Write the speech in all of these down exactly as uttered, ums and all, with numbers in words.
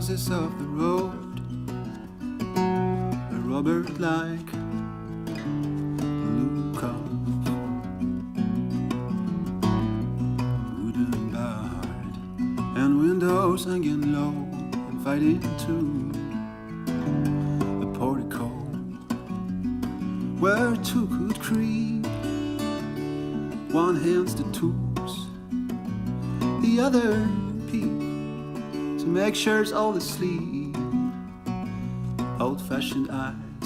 houses of the road, a Robert-like look of wooden barred and windows hanging low, inviting to the portico where two could creep. One hands the tools, the other peep to make sure it's all asleep. Old-fashioned eyes,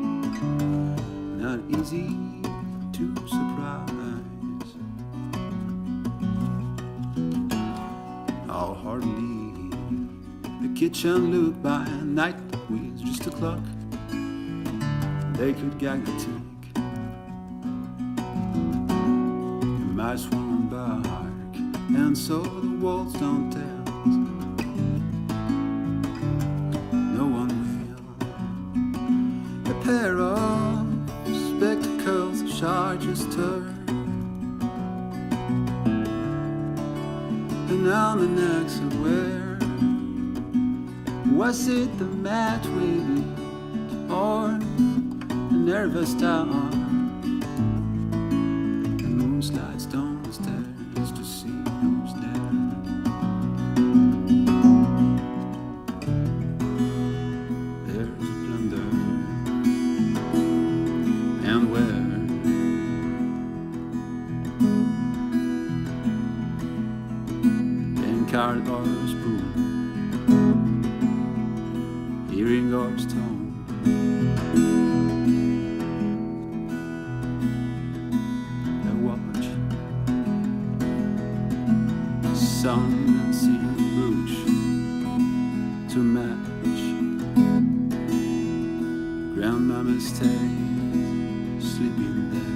not easy to surprise. How hardly the kitchen looked by night with just a clock. They could gag the tick. The mice won't bark, and so the walls don't tell. No one will. A pair of spectacles, charges turn, and on the necks of where was it the mat with or a nervous town? The moon slides down the stairs to see who's there. There's a plunder, and where? In Cardboard's pool, hearing God's tone. I watch sun and sea brooch to match grandmama's tale, sleeping there.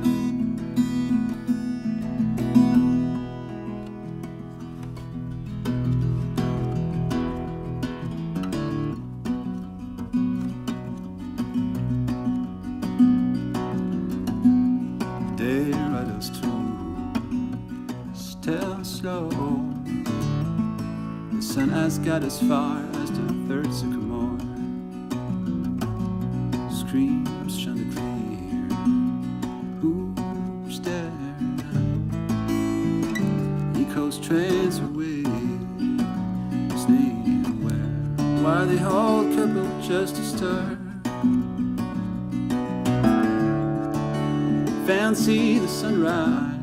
They ride us through, still slow. The sun has got as far as the third sycamore. Screams chanticleer, who's there? Echoes trains away, sneaking where? While the whole couple just stir. Fancy the sunrise